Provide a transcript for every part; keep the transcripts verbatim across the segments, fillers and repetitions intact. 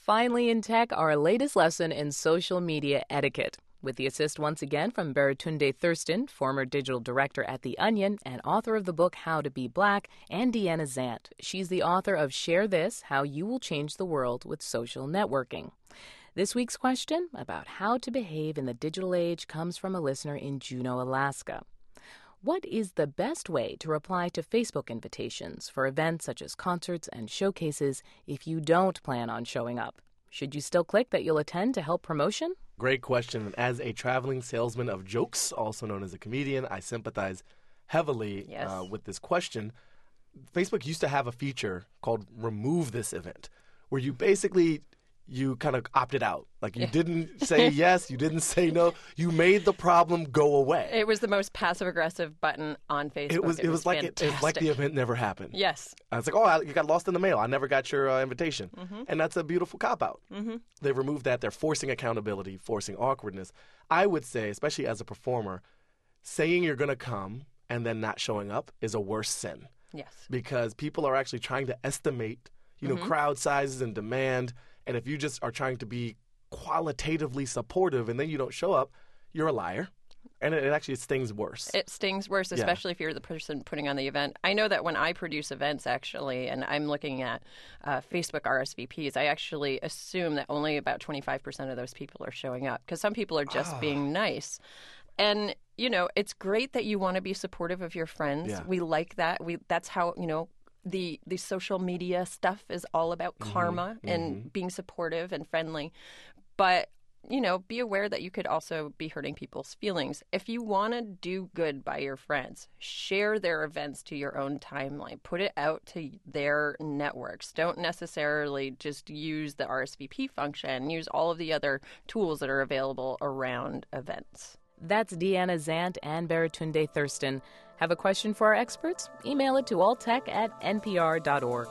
Finally in tech, our latest lesson in social media etiquette. With the assist once again from Baratunde Thurston, former digital director at The Onion and author of the book How to Be Black, and Deanna Zant. She's the author of Share This, How You Will Change the World with Social Networking. This week's question about how to behave in the digital age comes from a listener in Juneau, Alaska. What is the best way to reply to Facebook invitations for events such as concerts and showcases if you don't plan on showing up? Should you still click that you'll attend to help promotion? Great question. And as a traveling salesman of jokes, also known as a comedian, I sympathize heavily Yes. uh, with this question. Facebook used to have a feature called Remove This Event, where you basically you kind of opted out. Like, you didn't say yes, you didn't say no. You made the problem go away. It was the most passive-aggressive button on Facebook. It was, it was like it, it was like the event never happened. Yes. I was like, oh, I, you got lost in the mail. I never got your uh, invitation. Mm-hmm. And that's a beautiful cop-out. Mm-hmm. They removed that. They're forcing accountability, forcing awkwardness. I would say, especially as a performer, saying you're going to come and then not showing up is a worse sin. Yes. Because people are actually trying to estimate, you know, Mm-hmm. crowd sizes and demand. And if you just are trying to be qualitatively supportive and then you don't show up, you're a liar. And it, it actually stings worse. It stings worse, Yeah. especially if you're the person putting on the event. I know that when I produce events, actually, and I'm looking at uh, Facebook R S V Ps, I actually assume that only about twenty-five percent of those people are showing up because some people are just Ah. being nice. And, you know, it's great that you want to be supportive of your friends. Yeah. We like that. We That's how, you know, the the social media stuff is all about karma and mhm. being supportive and friendly. But, you know, be aware that you could also be hurting people's feelings. If you want to do good by your friends, share their events to your own timeline. Put it out to their networks. Don't necessarily just use the R S V P function. Use all of the other tools that are available around events. That's Deanna Zant and Baratunde Thurston. Have a question for our experts? Email it to alltech at n p r dot org.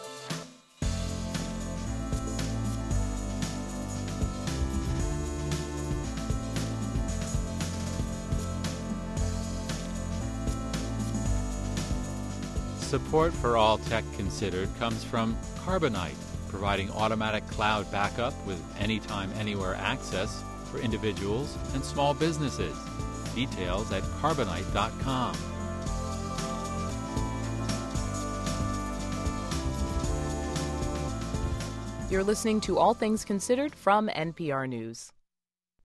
Support for All Tech Considered comes from Carbonite, providing automatic cloud backup with anytime, anywhere access for individuals and small businesses. Details at carbonite dot com. You're listening to All Things Considered from N P R News.